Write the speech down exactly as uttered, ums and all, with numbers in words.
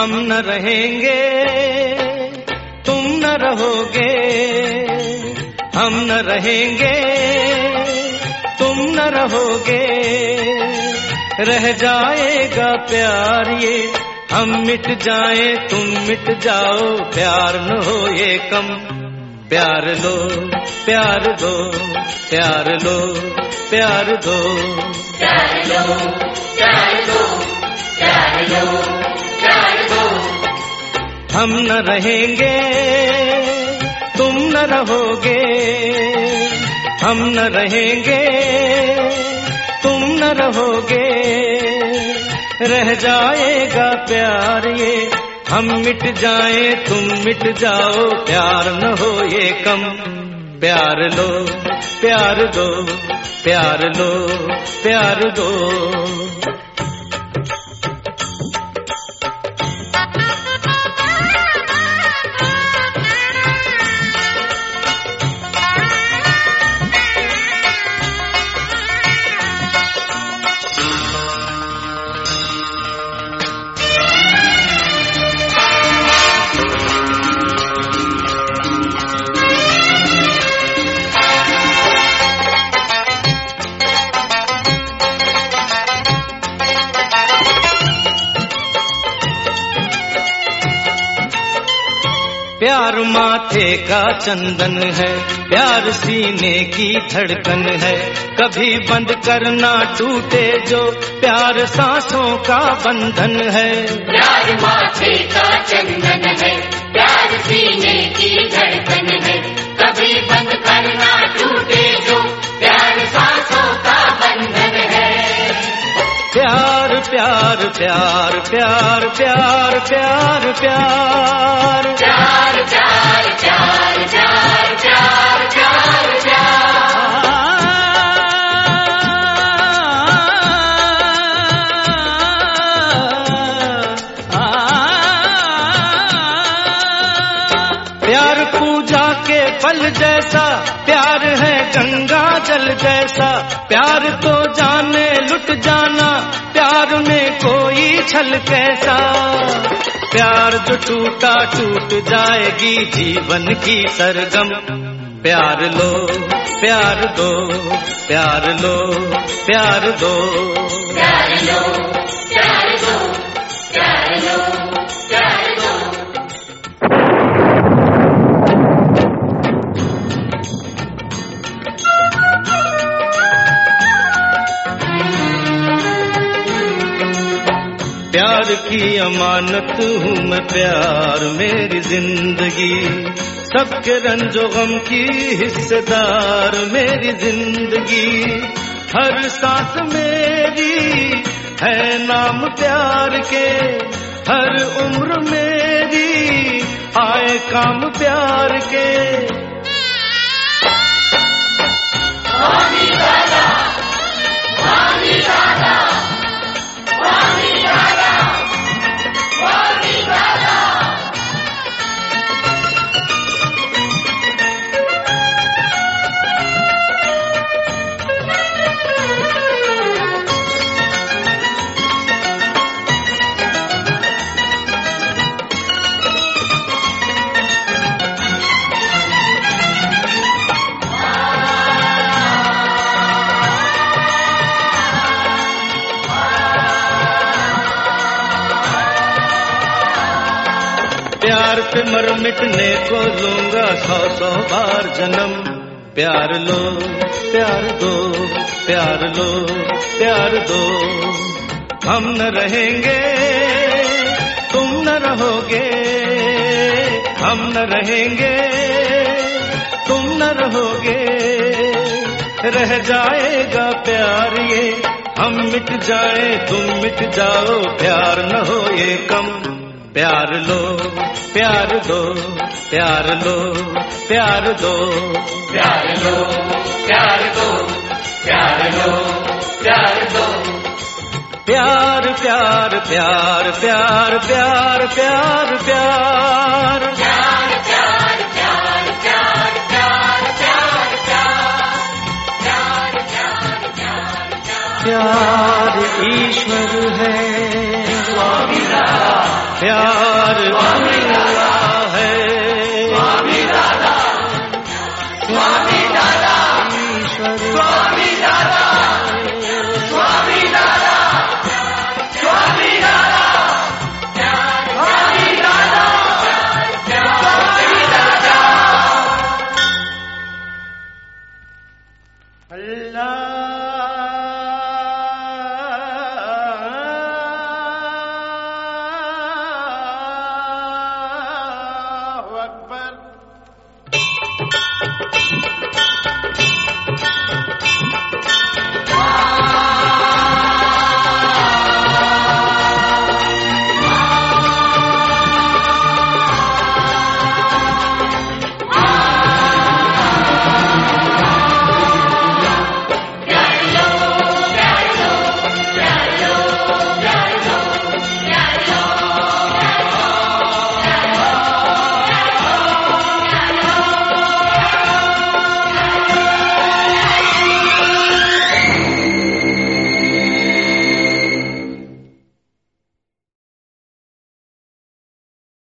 हम न रहेंगे तुम न रहोगे, हम न रहेंगे तुम न रहोगे, रह जाएगा प्यार ये, हम मिट जाए तुम मिट जाओ, प्यार न हो ये कम। प्यार लो प्यार दो प्यार लो प्यार दो प्यार लो प्यार दो प्यार लो प्यार दो। हम न रहेंगे तुम न रहोगे, हम न रहेंगे तुम न रहोगे, रह जाएगा प्यार ये, हम मिट जाए तुम मिट जाओ, प्यार न हो ये कम। प्यार लो प्यार दो प्यार लो प्यार दो। प्यार माथे का चंदन है, प्यार सीने की धड़कन है, कभी बंद करना टूटे जो, प्यार सांसों का बंधन है। प्यार माथे का चंदन है, प्यार सीने की धड़कन है, कभी बंद करना टूटे जो, प्यार सांसों का बंधन है। प्यार प्यार प्यार प्यार प्यार प्यार प्यार प्यार प्यार प्यार प्यार प्यार प्यार प्यार पूजा के फल जैसा, प्यार है गंगा जल जैसा, प्यार तो जाने लुट जाना, प्यार में कोई छल कैसा। प्यार जो टूटा टूट जाएगी जीवन की सरगम। प्यार लो प्यार दो प्यार लो प्यार दो प्यार लो प्यार दो प्यार लो प्यार दो। प्यार की अमानत हूँ मैं, प्यार मेरी जिंदगी, सबके रंजो गम की हिस्सेदार मेरी जिंदगी। हर सांस मेरी है नाम प्यार के, हर उम्र मेरी आए काम प्यार के। प्यार पे मर मिटने को लूंगा सौ सौ बार जन्म। प्यार लो प्यार दो प्यार लो प्यार दो। हम न रहेंगे तुम न रहोगे, हम न रहेंगे तुम न रहोगे, रह जाएगा प्यार ये, हम मिट जाए तुम मिट जाओ, प्यार न हो ये कम। प्यार लो प्यार दो प्यार लो प्यार दो प्यार लो प्यार दो प्यार लो प्यार दो। प्यार प्यार प्यार प्यार प्यार प्यार प्यार प्यार प्यार प्यार प्यार प्यार प्यार प्यार प्यार प्यार प्यार प्यार ईश्वर है। स्वामी राम। प्यार